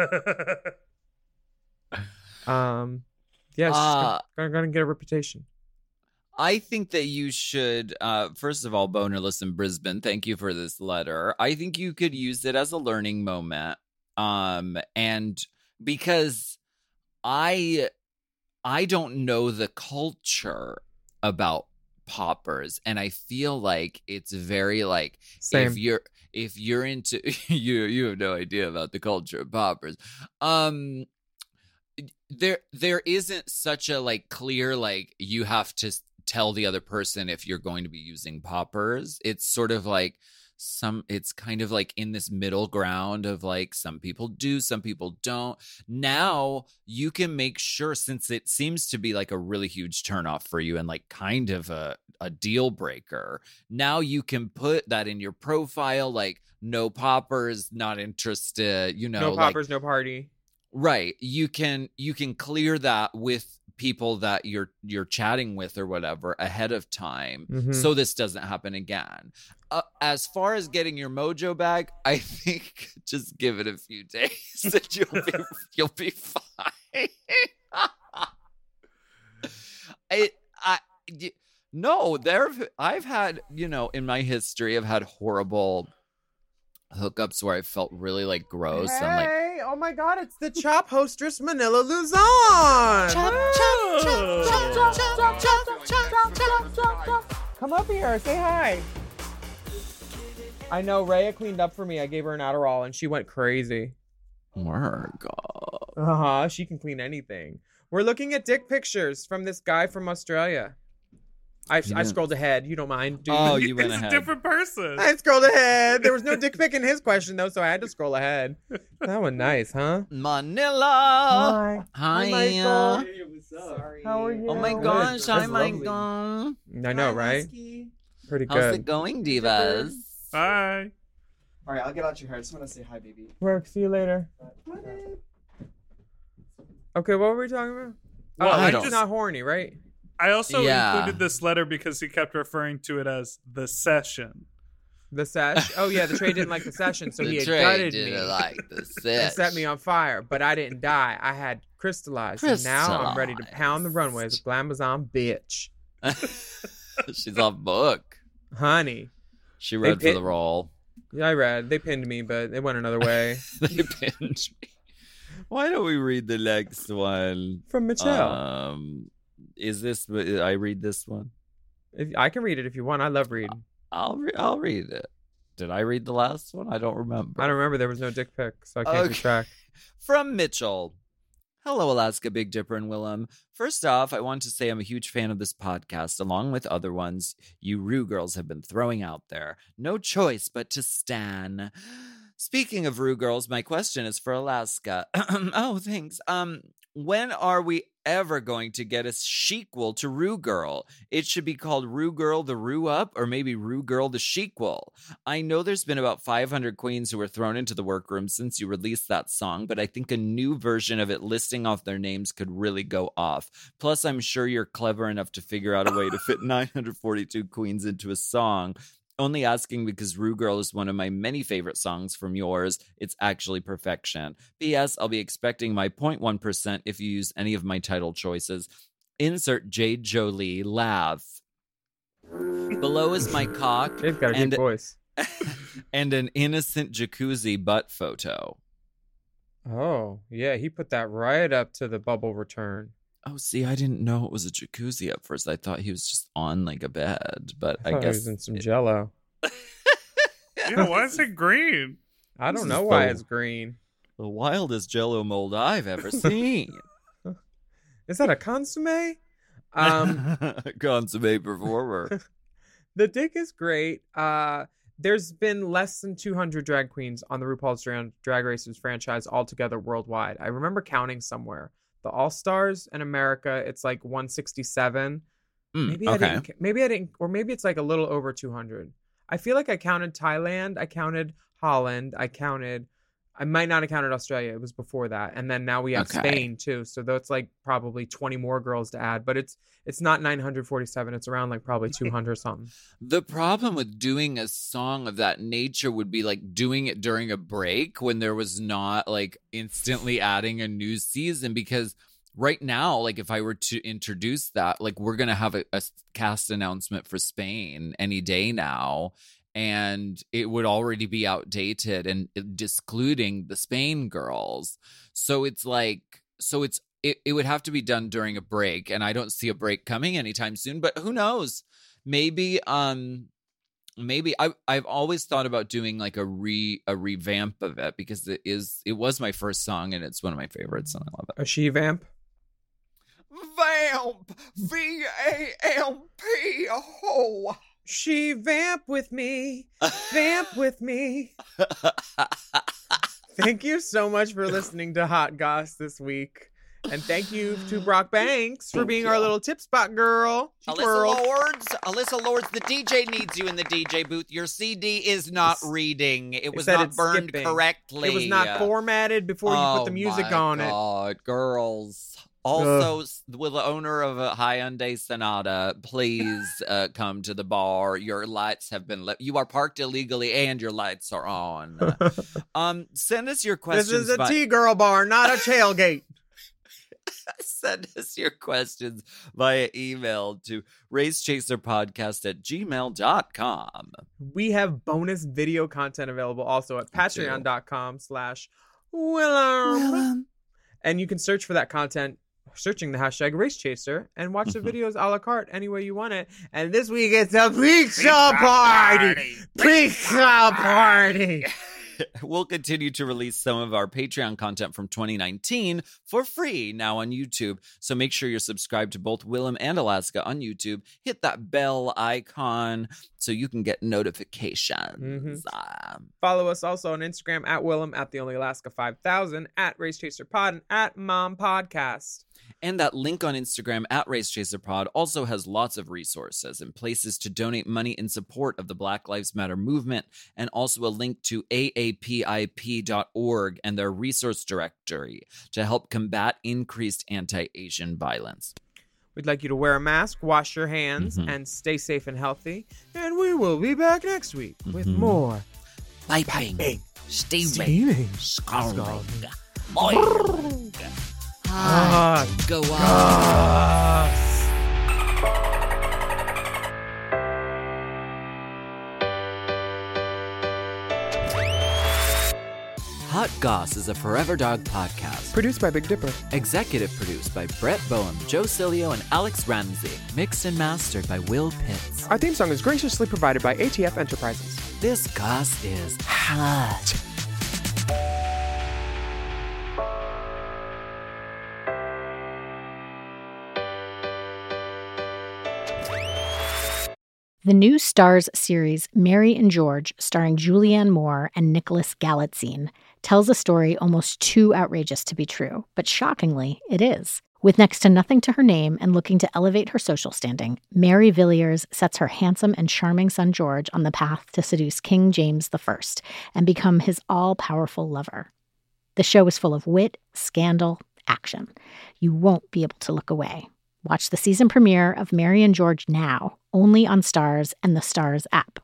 Um, yeah, she's
Uh,
gonna, gonna get a reputation.
I think that you should, uh, first of all, Bonerless in Brisbane, thank you for this letter. I think you could use it as a learning moment. Um, and because I, I don't know the culture about poppers, and I feel like it's very like,
Same.
if you're, if you're into, you, you have no idea about the culture of poppers. Um, there, there isn't such a like clear, like you have to tell the other person if you're going to be using poppers. It's sort of like some it's kind of like in this middle ground of like some people do, some people don't. Now you can make sure, since it seems to be like a really huge turnoff for you and like kind of a, a deal breaker, now you can put that in your profile, like no poppers, not interested, you know,
No
like,
poppers, no party.
right. You can you can clear that with people that you're you're chatting with or whatever ahead of time,
Mhm.
so this doesn't happen again. Uh, as far as getting your mojo back, I think just give it a few days and you'll be you'll be fine. I I y- no, there I've had, you know, in my history I've had horrible hookups where I felt really like gross.
Hey,
I'm like,
oh my God, it's the Chop hostess Manila Luzon. Come up here, say hi. I know, Rhea cleaned up for me. I gave her an Adderall and she went crazy.
Margo.
Uh-huh, she can clean anything. We're looking at dick pictures from this guy from Australia. I, I
didn't-
scrolled ahead. You don't mind, dude?
Oh, you went
He's
ahead.
a different person.
I scrolled ahead. There was no dick pic in his question, though, so I had to scroll ahead. That one nice, huh?
Manila.
Hi.
Hi.
Michael.
Sorry.
How are you?
Oh my
Good.
gosh. Hi,
That's lovely.
Michael.
I know, right? Pretty
How's
good.
it going, divas?
Hi.
All right, I'll get out your hair. I just want to say hi, baby.
Work. See you later. Okay, what were we talking about?
Well,
oh,
I
I'm
just-
just not horny, right?
I also
Yeah.
included this letter because he kept referring to it as the session.
The sesh. Oh yeah, the Trey didn't like the session, so
The
he had
Trey
gutted
didn't
me
like the
and
sesh.
set me on fire. But I didn't die. I had crystallized. And now I'm ready to pound the runways. Glamazon bitch,
She's off book.
honey.
She read for
pit-
the role.
Yeah, I read. They pinned me, but it went another way.
They pinned me. Why don't we read the next one?
From Michelle.
Um, is this? I read this one.
If, I can read it if you want. I love reading.
I'll re- I'll read it. Did I read the last one? I don't remember.
I don't remember. There was no dick pic, so I can't
Okay.
keep track.
From Mitchell. Hello, Alaska, Big Dipper, and Willem. First off, I want to say I'm a huge fan of this podcast, along with other ones you Rue girls have been throwing out there. No choice but to stan. Speaking of Rue girls, my question is for Alaska. Oh, thanks. Um, when are we ever going to get a sequel to Rue Girl? It should be called Rue Girl the Rue Up, or maybe Rue Girl the Sequel. I know there's been about five hundred queens who were thrown into the workroom since you released that song, but I think a new version of it listing off their names could really go off. Plus, I'm sure you're clever enough to figure out a way to fit nine hundred forty-two queens into a song. Only asking because Rue Girl is one of my many favorite songs from yours. It's actually perfection. P S. I'll be expecting my zero point one percent if you use any of my title choices. Insert Jade Jolie laugh. Below is my cock
They've got a
and,
deep voice.
and an innocent jacuzzi butt photo.
Oh, yeah. He put that right up to the bubble return.
Oh, see, I didn't know it was a jacuzzi at first. I thought he was just on like a bed, but
I,
I,
thought he
guess
was in some jello.
Yeah, why is it green?
I
This
don't
is
know why
the-
it's green.
the wildest jello mold I've ever seen.
Is that a consomme? Um,
Consummate performer.
the dick is great. Uh, there's been less than two hundred drag queens on the RuPaul's Drag, Drag Races franchise altogether worldwide. I remember counting somewhere. The All Stars in America, it's like one sixty-seven.
Mm,
Maybe I
okay.
didn't. Maybe I didn't, or maybe it's like a little over two hundred. I feel like I counted Thailand. I counted Holland. I counted. I might not have counted Australia. It was before that, and then now we have
Okay.
Spain too. So that's like probably twenty more girls to add. But it's it's not nine hundred forty-seven. It's around like probably two hundred something.
The problem with doing a song of that nature would be like doing it during a break when there was not like instantly adding a new season, because right now, like if I were to introduce that, like we're going to have a, a cast announcement for Spain any day now, and it would already be outdated and discluding the Spain girls. So it's like, so it's, it, it would have to be done during a break, and I don't see a break coming anytime soon, but who knows? Maybe, um, maybe I I've always thought about doing like a re a revamp of it, because it is it was my first song and it's one of my favorites and I love it.
A she vamp.
Vamp, V A M P. Oh,
She vamp with me. Vamp with me. Thank you so much for listening to Hot Goss this week. And thank you to Brock Banks for
Thank
being
you.
our little tip spot girl. She
Alyssa
twirled.
Lords, Alyssa Lords, the D J needs you in the D J booth. Your C D is not
It's-
Reading. It
it
was
said
not
it's
burned
skipping.
correctly.
It was not formatted before you put the music
oh
on
my
it.
God, girls. Also, s- will the owner of a Hyundai Sonata please uh, come to the bar? Your lights have been lit. You are parked illegally, and your lights are on. um, send us your questions.
This is a
by-
T-girl bar, not a tailgate.
Send us your questions via email to racechaserpodcast at gmail dot com.
We have bonus video content available also at
do.
patreon.com slash Willem. And you can search for that content searching the hashtag Race Chaser and watch the videos a la carte any way you want it. And this week it's a pizza party. Pizza party.
We'll continue to release some of our Patreon content from twenty nineteen for free now on YouTube. So make sure you're subscribed to both Willem and Alaska on YouTube. Hit that bell icon so you can get notifications. Um,
Follow us also on Instagram at Willem, at The Only Alaska five thousand, at Race Chaser Pod, and at Mom Podcast.
And that link on Instagram at RaceChaserPod also has lots of resources and places to donate money in support of the Black Lives Matter movement, and also a link to A A P I P dot org and their resource directory to help combat increased anti-Asian violence.
We'd like you to wear a mask, wash your hands,
Mhm.
and stay safe and healthy. And we will be back next week with
Mhm.
more
Piping, steaming,
steaming,
scalding,
scalding,
boiling,
hot
hot, go on.
goss.
Hot Goss is a Forever Dog podcast.
Produced by Big Dipper.
Executive produced by Brett Boehm, Joe Cilio, and Alex Ramsey. Mixed and mastered by Will Pitts.
Our theme song is graciously provided by A T F Enterprises.
This goss is hot.
The new Stars series, Mary and George, starring Julianne Moore and Nicholas Galitzine, tells a story almost too outrageous to be true, but shockingly, it is. With next to nothing to her name and looking to elevate her social standing, Mary Villiers sets her handsome and charming son George on the path to seduce King James the First and become his all-powerful lover. The show is full of wit, scandal, action. You won't be able to look away. Watch the season premiere of Mary and George now, only on Stars and the Stars app,